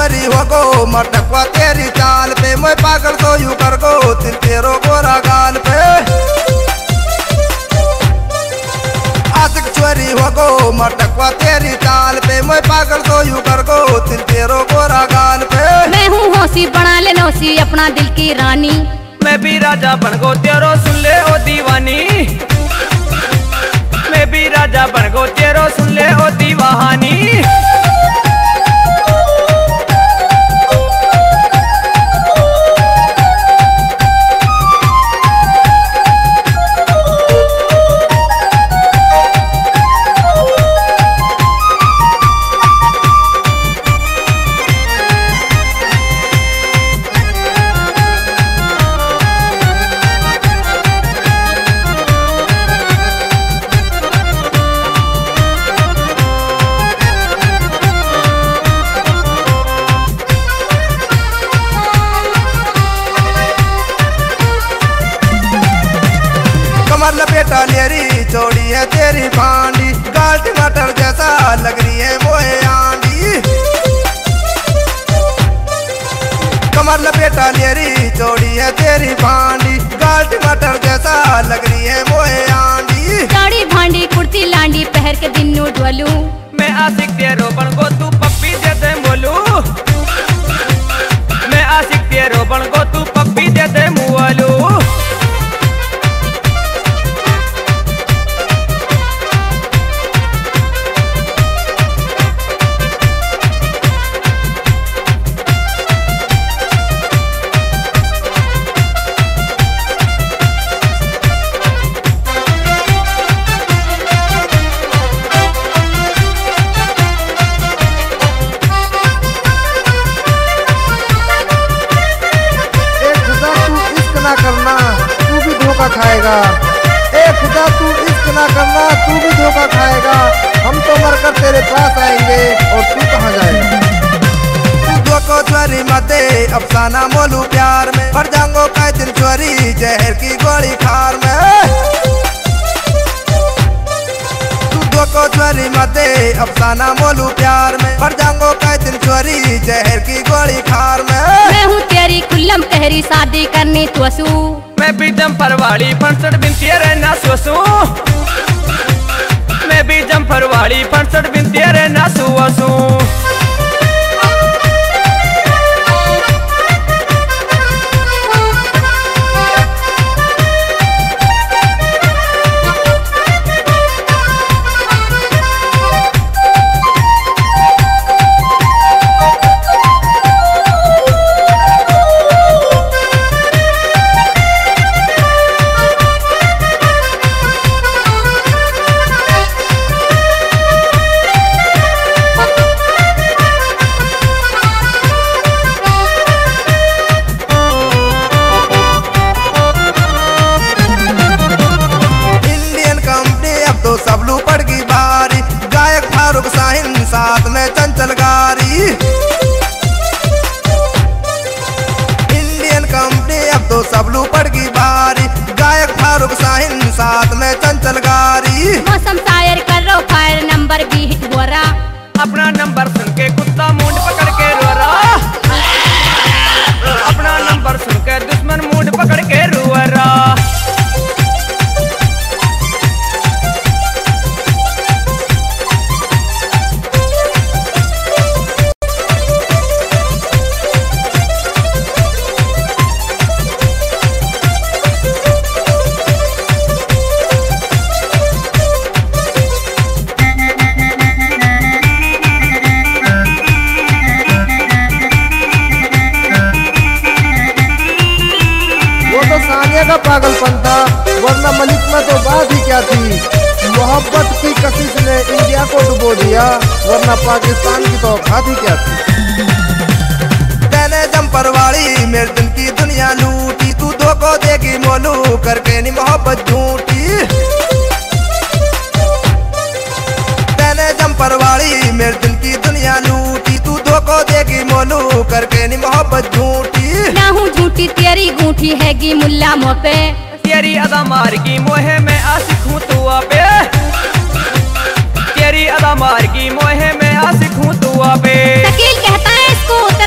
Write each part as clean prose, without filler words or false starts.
चोरी हो गो मटकवा तेरी चाल पे, मैं पागल तो यू कर गो तिल तेरो गोरा गाल पे। आशिक चोरी हो गो मटकवा तेरी चाल पे, मैं पागल तो यू कर गो तिल तेरो गोरा गाल पे। मैं हूँ होशी बना ले नौसी अपना दिल की रानी, मैं भी राजा बन गो तेरो सुन ले ओ दीवानी, मैं भी राजा बन गो तेरो सुन ले ओ दीवानी। कमर लपेटा लेरी चौड़ी है तेरी भांडी, गाल टमाटर जैसा लग रही है मोहे आंधी। कमर लपेटा लेरी चौड़ी है तेरी भांडी, गाल टमाटर जैसा लग रही है मोहे आंधी। चौड़ी भांडी कुर्ती लांडी पहर के दिन नू ढोलू, मैं आशिक तेरो बन गो तू पप्पी दे दे मोलू, मैं आशिक तेरो बन गो तू पप्पी दे दे मुआलू। करना तू भी धोखा खाएगा, ए खुदा तू इश्क ना करना तू भी धोखा खाएगा। हम तो मरकर तेरे पास आएंगे और तू कहाँ जाएगा। तू धोखा चोरी मते अफसाना मोलू प्यार में, मर जाऊंगो काय दिन चोरी जहर की गोली खार में। तू धोखा चोरी मते अफसाना मोलू प्यार में, मर जाऊंगो काय दिन चोरी जहर की गोली खार में। मैं हूँ तेरी कुल्लम कहरी शादी करनी तुसू, मैं भी जम्फर वाली फंसठ बिनती रहना सोसू, मैं भी जम्फर वाली फंसठ बिनती रहना सोसू। सबलू पड़गी बारी, गायक फारूक साहिन साथ में चंचल गारी। इंडियन कंपनी अब तो सबलू पड़गी बारी, गायक फारूक साहिन साथ में चंचल गारी। मौसम शायर कर रो फायर नंबर भी हिट हो रहा, अपना नंबर सुन के कुत्ता मूड पकड़ के रो रहा, अपना नंबर सुन के दुश्मन मूड पकड़ के रो रहा। का पागलपन था, वरना मलिक में तो बात ही क्या थी। मोहब्बत की कशिश ने इंडिया को डुबो दिया, वरना पाकिस्तान की तो औकात ही क्या थी। तेने जम्पर वाली मेरे दिल की दुनिया लूटी, तू धोखो देगी मोलू करके नी मोहब्बत झूठी। तेने जम्पर वाली मेरे दिल की दुनिया लूटी, तू धोखो देगी मोलू करके नी मोहब्बत झूठी। ना हूँ झूठी तेरी गूठी हैगी मुल्ला मुँह पे, तेरी अदा मार की मोहे में आशिक हूँ तू पे, तेरी अदा मार की मोहे में आशिक हूँ तू पे। शकील कहता है इसको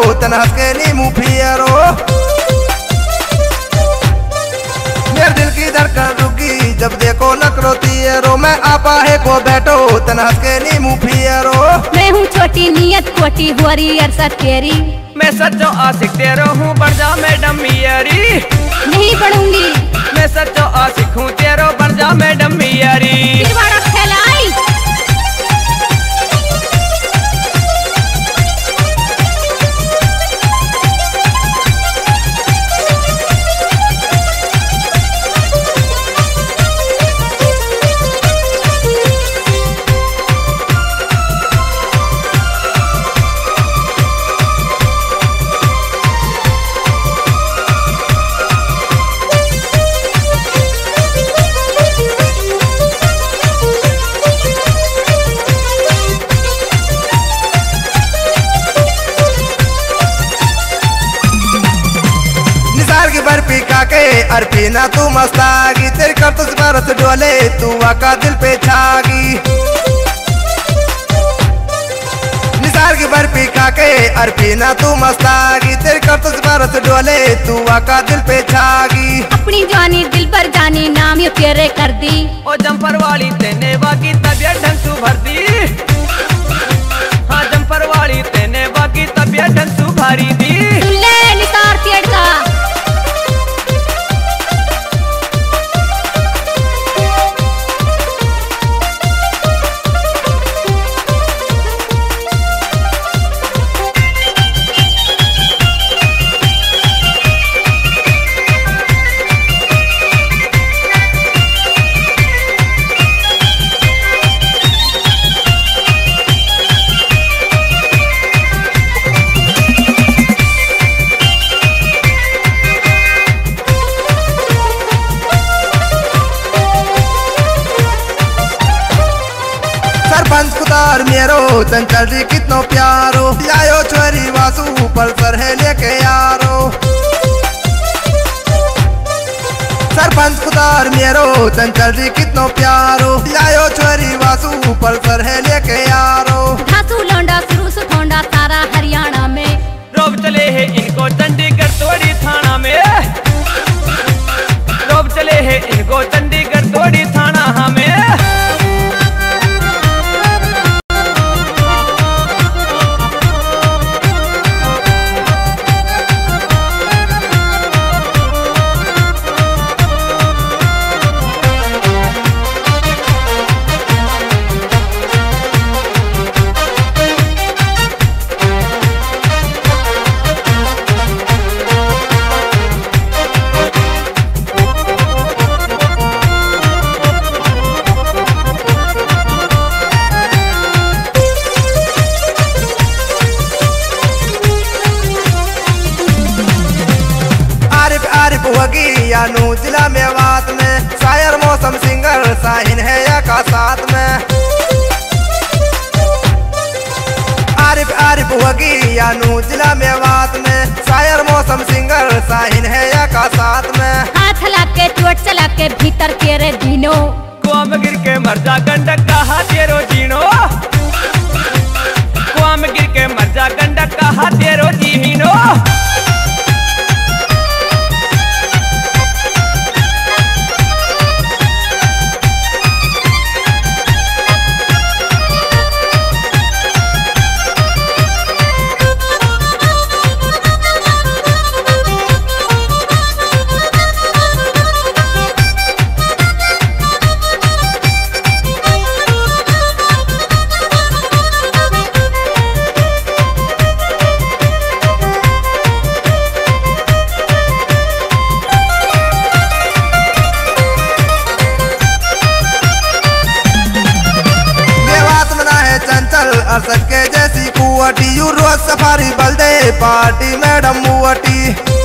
तन हंस के नी मुँह फियरो। मेरे दिल की धड़कन रुकी जब देखो नखरो तियरो। मैं आपा है को बैठो तन हंस के नी मुँह फियरो। मैं हूँ छोटी नियत कोटी हो रही अरसत तेरी। मैं सच्चो आशिक तेरो हूँ बढ़ जा मैडम मियारी। नहीं पढ़ूंगी। मैं सच्चो आशिक हूँ तेरो बढ़ जा मैडम मियारी। पिछवाड़ा फैलाई। बर्फी खाके अरफीना तू मस्तागी। तेरे कर तुझ बरस डोले तू वाका दिल पे छागी। निसार की बर्फी खाके अरफीना तू मस्तागी। तेरे कर तुझ बरस डोले तू वाका दिल पे छागी। अपनी जानी दिल पर जानी नाम ये तेरे कर दी। ओ जंपर वाली तेने बाकी तबियत ढंग सु भर दी। हाँ जंपर वाली तेने बाकी तबियत ढंग सु भरी दी। सुन ले निसार तेड़ का। सरपंच कुतार मेरो चंचल जी कितनो प्यारो। आयो छोरी वासु पल्सर है लेके यारो। सरपंच कुतार मेरो चंचल जी कितनो प्यारो। आयो छोरी वासु पल्सर है लेके यारो। धासु लौंडा शुरू से ठोंडा सारा हरियाणा में। रोब चले है इनको चंडीगढ़ तोड़ी थाना में। रोब चले है इनको चंडीगढ़ तोड़ी थाना हमें। यानू जिला मेवात में शायर मौसम सिंगर साहिन है या का साथ में। आरिफ आरिफ वगी यानू जिला मेवात में शायर मौसम सिंगर साहिन है या का साथ में। हाथ ला के चोट चला के भीतर तेरे दीनो। कुआं में गिर के मर जा गंडक का हाथेरो जीनो। कुआं में गिर के मर जा गंडक का हाथेरो जीनो। अरसद के जैसी कुवटी यू रोज सफारी बलदे पार्टी मैडम मुवटी।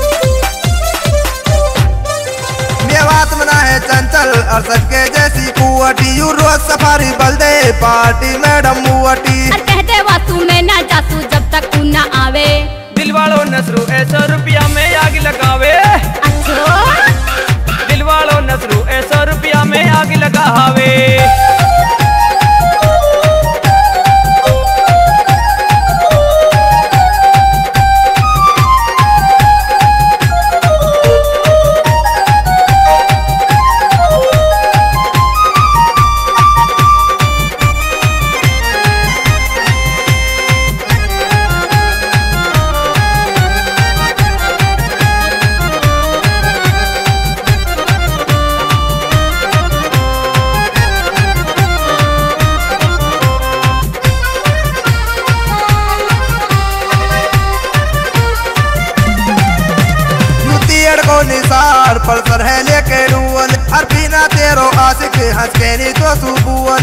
मेवात मना है चंचल अरसद के जैसी कुवटी यू रोज सफारी बलदे पार्टी मैडम मुवटी। कहते वासु में ना जासू जब तक तू ना आवे। दिल वालों नसरू 100 रुपया में आग लगावे। अच्छा दिल वालों नसरू 100 रुपया में आग लगावे। को निसार पल्सर है लेके डुअल अरबीना तेरो आशिक हंस के नी तो सुबुअल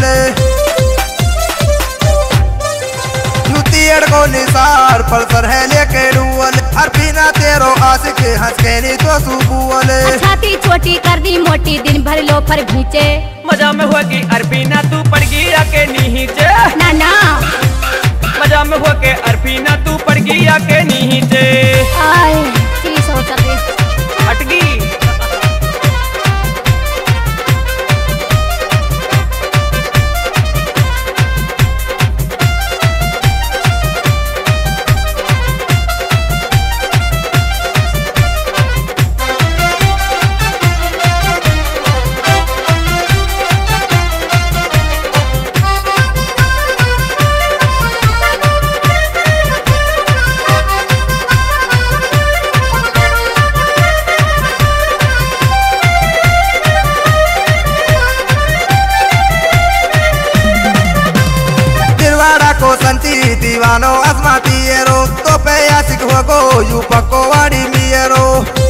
को निसार पल्सर है लेके डुअल अरबीना तेरो आशिक हंस के नी तो सुबुअल छाती छोटी कर दी मोटी दिन भर लो पर घींचे मजा में होगी अरबीना तू पड़ गया के नीचे ना ना मजा में होके अरबीना तू पड़ गया के नीचे आए चीज हो चल रही हटगी को संती दीवानो आजमाती रो तो पे आशिक हो गो यू पक्को वाड़ी मियरो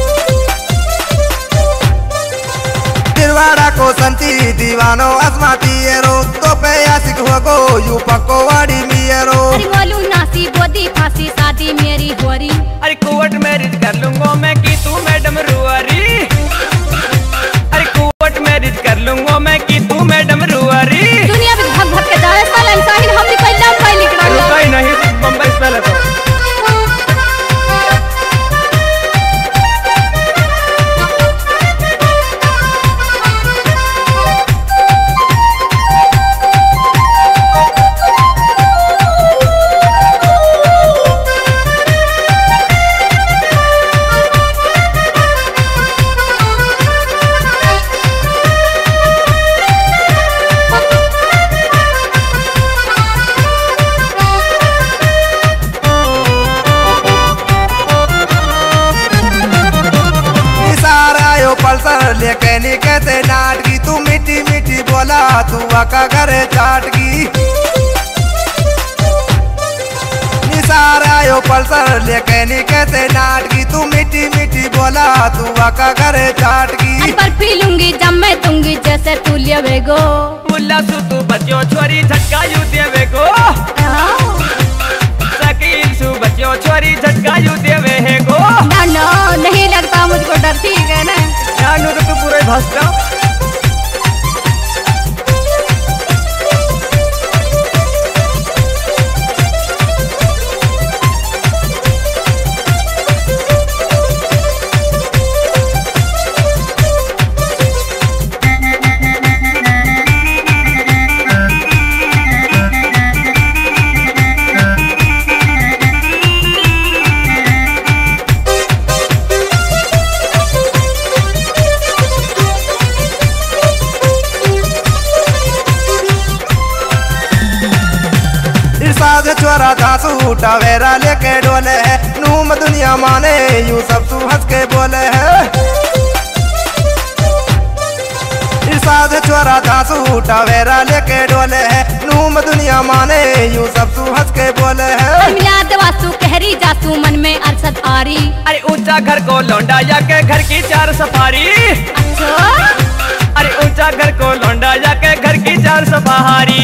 दिलवाड़ा को संती दीवानो आजमाती रो तो पे आशिक हो गो यू पक्को वाड़ी मियरो अरे बोलू नासी बोदी फांसी शादी मेरी होरी अरे कोर्ट मैरिज कर लूंगा मैं की तू मैडम रुआरी अरे कोर्ट मैरिज कर लूंगा मैं की तू मैडम रुआरी दुनिया में भग भग के जाए सालन साहिल हम निकलना फाइल निकलना कहीं नहीं बम्बई से पहले तो पल्सर लेके नी कहते नाटकी तू मीठी मीठी बोला तू आका घरे चाटकी निसार आयो पल्सर लेके नी कहते नाटकी तू मीठी मीठी बोला तू आका घरे चाटकी बर्फी लूंगी जब मैं दूंगी जैसे तू लेवे गो मुल्ला सु तू बच्चों छोरी झटका यू देवे गो शकील सु बच्चों छोरी झटका यू देवे है गो ना ना नहीं लगता मुझको डर ठीक है ना यानू तो तू पूरे भस्ता चोरा धासू टावेरा लेके डोले है नूम दुनिया माने यू सब सू हंस के बोले है इरशाद चोरा धासू टावेरा लेके डोले है नूम दुनिया माने यू सब सू हंस के बोले है मिलाद वासु कहरी जासू मन में अरसद आरी अरे ऊंचा घर को लौंडा जाके घर की चार सफारी अच्छा अरे ऊंचा घर को लौंडा जाके घर की चार सफारी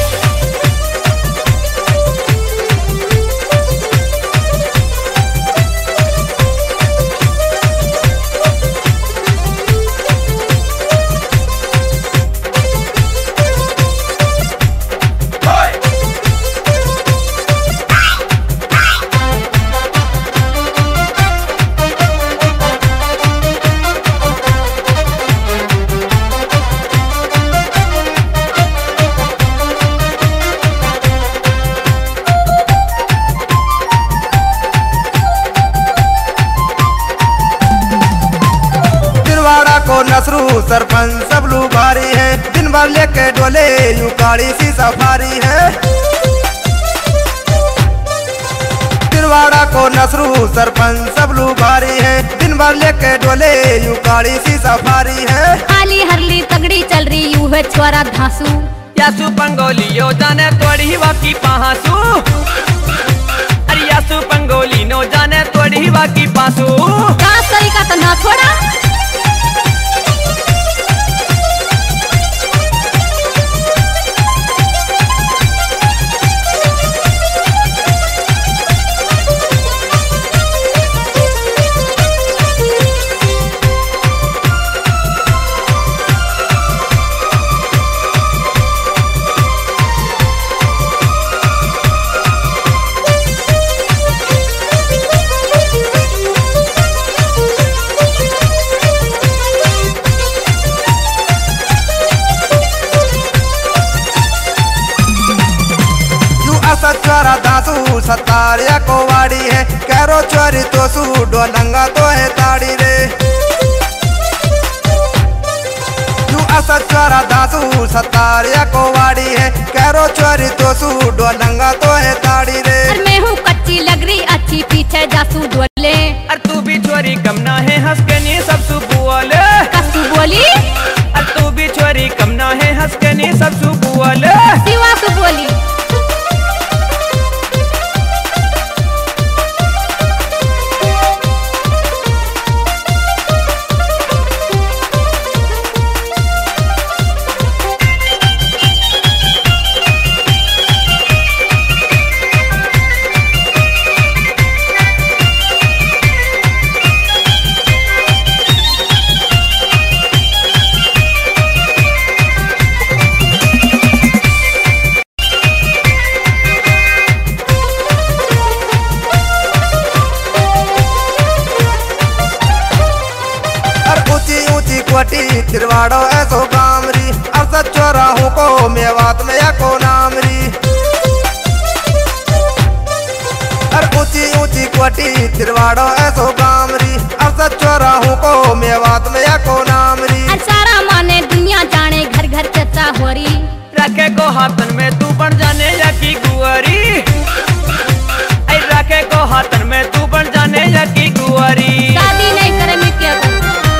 को नसरू सरपंच सब लू भारी है दिन भर लेके डोले यू काली सी सफारी है तिरवाड़ा को नसरू सरपंच सब लू भारी है दिन भर लेके डोले यू काली सी सफारी है खाली हरली तगड़ी चल रही यू है छोरा धांसू यासु पंगोलियो जाने तोड़ी वाकी पहासू अरे यासु पंगोली नो जाने तोड़ी वाकी पासू का सही का तो ना छोड़ा सतार या कोवाड़ी है, कैरो चोरी तो सूडो नंगा तो है ताड़ी रे। तू असत चोरा दासू सतार या कोवाड़ी है, कैरो चोरी तो सूडो नंगा तो है ताड़ी रे। और मैं हूँ कच्ची लग रही अच्छी पीछे जासू डोले। और तू भी चोरी कम ना है हंस के नी सब सु बोले। कसू बोली और तू भी चोरी कम ना है हंस के नी सब सु बोले। सिवा सु बोली। कोटी तिरवाड़ो ऐसो कामरी, अरसद चौराहों को मेवात में या को नामरी। अर ऊंची ऊंची कोटी तिरवाड़ो ऐसो कामरी, अरसद चौराहों को मेवात में या को नामरी। और सारा माने दुनिया जाने घर घर चर्चा हो रही। रखे को हाथन में तू बन जाने या की गुआरी। रखे को हाथन में तू बन जाने या की गुआरी। शादी नहीं करे मैं क्या करूं?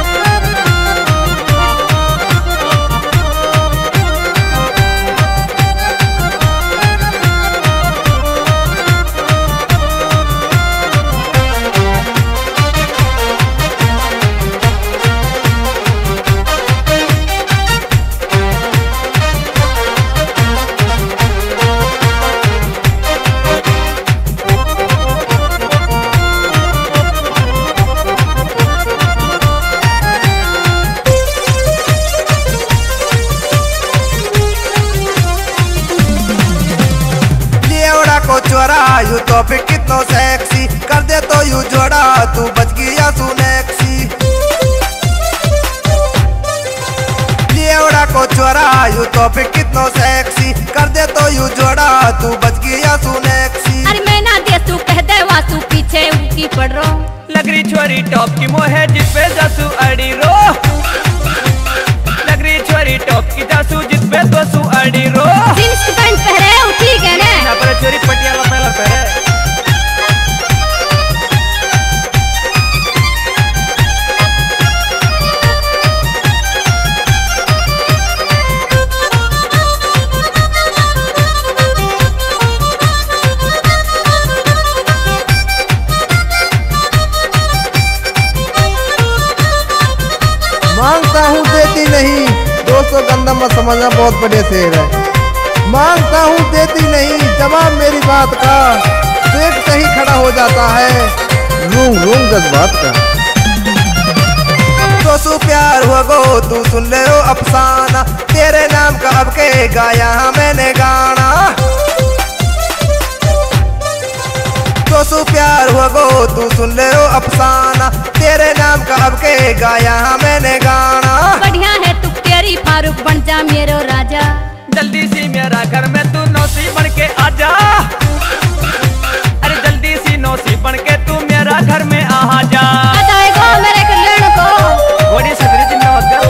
चोरा यू तो फिर कितनो सेक्सी कर दे तो यू जोड़ा, तू बच गया सुनेक्सी। लियोड़ा को चोरा यू तो फिर कितनो सेक्सी कर दे तो यू जोड़ा, तू बच गया सुनेक्सी। अरे मैं ना दे तू कह दे वासु पीछे उनकी पड़ रो। लग रही छोरी टॉप की मोहे जिस पे जासू अड़ी रो। लग रही छोरी टॉप की जासू जिस पे जासू अड़ी रो। जींस पैंट पहने हो ठीक है ना? ना पर छोरी पटियाला पहला पहने। मांगता हूँ देती नहीं, दोस्तों गंदा मत समझना, बहुत बड़े शेर है। मांगता हूँ देती नहीं, जवाब मेरी बात का देख सही खड़ा हो जाता है रूम रूम जज्बात का। दोस्तों प्यार हुआ गो तू सुन ले हो अफसाना, तेरे नाम का अब के गाया मैंने गाना। दोस्तों प्यार हुआ गो तू सुन ले हो अफसाना, तेरे नाम का अब के गाया मैंने गाना। बढ़िया है तू तेरी फारूक बन जा मेरो राजा। जल्दी सी मेरा घर में तू नौसी बन के आजा। अरे जल्दी सी नौसी बन के तू मेरा घर में आ जा। बताएगो मेरे कल्याण को बड़ी सगरी दिन होगा।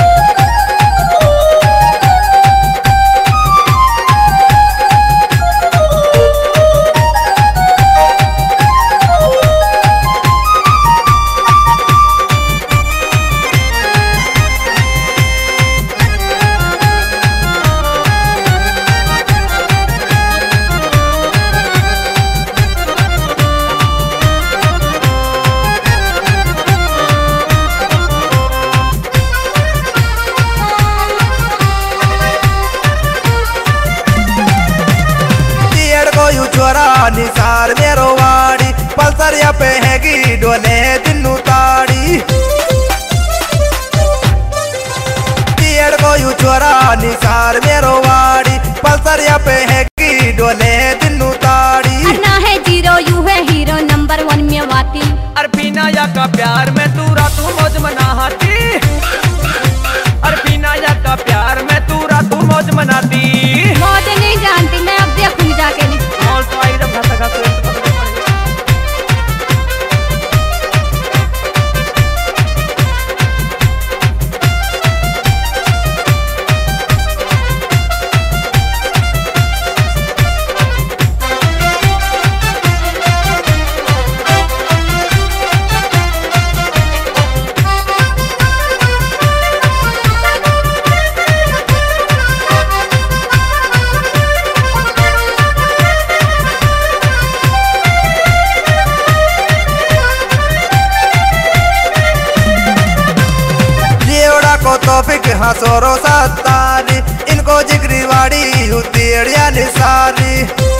निसार मेरो वाड़ी पल्सर या पे हैगी डोले दिन्नू ताड़ी। टीएड को यू छोरा निसार मेरो वाड़ी पल्सर या पे हैगी डोले दिन्नू ताड़ी। ना है जीरो यू है हीरो नंबर 1 में वाती। अरपीना या का प्यार में तू रातू मौज मनाती। अरपीना या का प्यार में तू रातू मौज मनाती। मौज नहीं जानती मैं, अब देखूंगी जाके नहीं। और तो आई जब घासा घासा हंसोरो सत्तारी, इनको जिगरी वाड़ी होती एड़िया निसारी।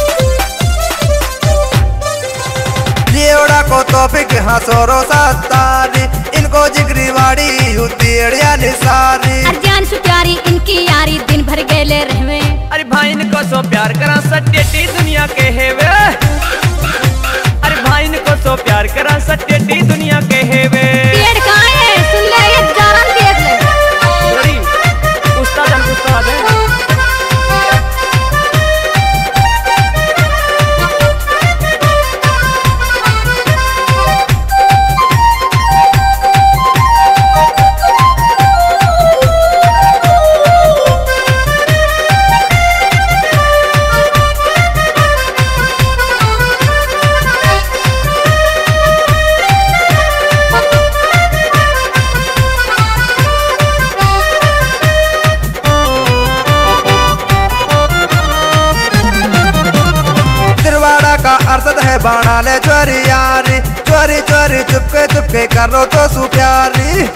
लियोड़ा को तोफिक हंसोरो सत्तारी, इनको जिगरी वाड़ी होती एड़िया निसारी। जान सु प्यारी इनकी यारी दिन भर गेले रहवे। अरे भाई इनको सो प्यार करा सटेटी दुनिया के हेवे। अरे भाई इनको सो प्यार करा सटेटी दुनिया के हेवे। पेड़ कहाँ है सुन ले ये जान देख ले। अरे उस्ताद हम उस्ताद है। अरसद है बाणा ले चोरी यारी, चोरी चोरी चुपके चुपके करो तो सु प्यारी।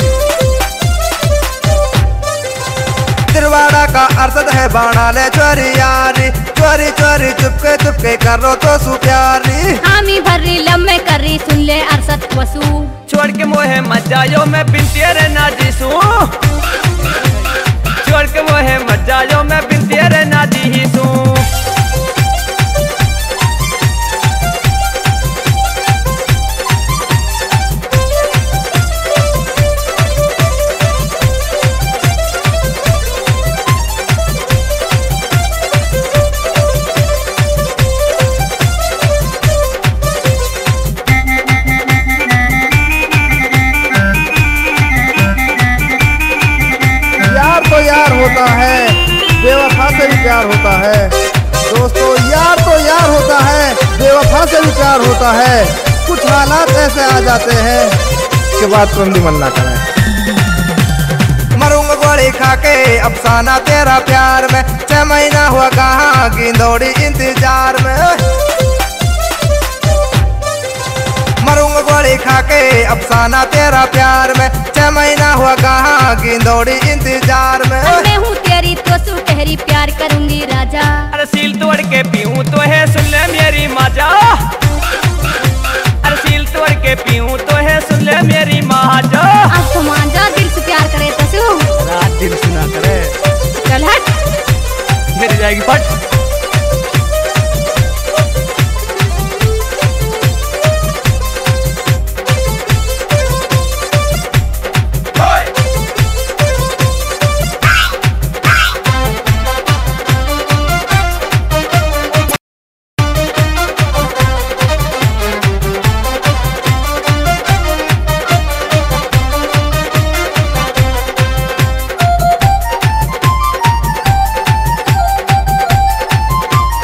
तिरवाड़ा का अरसद है बाणा ले चोरी यारी, चोरी चोरी चुपके चुपके करो तो सु प्यारी। हामी भरी लम्बे करी सुन ले अरसद वसु। छोड़ के मोहे मत जायो मैं बिनती रे नाजी सू। छोड़ के मोहे मत जायो मैं बिनती रे नाजी ही सू। यार होता है, बेवफा से भी प्यार होता है। दोस्तों यार तो यार होता है, बेवफा से भी प्यार होता है। कुछ हालात ऐसे आ जाते हैं कि बात को हम मन ना करें। मरूंगा गोली खा के अफसाना तेरा प्यार में, 6 महीना हुआ कहाँ गिंदौड़ी इंतजार में। मरूंगा गोली खा के अफसाना तेरा प्यार में, 6 महीना हुआ कहाँ गिंदौड़ी इंतजार में। मैं हूँ तेरी तो सु कहरी प्यार करूंगी राजा। अरे सील तोड़ के पीऊं तो है सुन ले मेरी माजा। अरे सील तोड़ के पीऊं तो है सुन ले मेरी माजा। अब तो मांझा दिल से प्यार करे तो सु। रात दिन सुना करे। चल हट। मेरी जाएगी फट।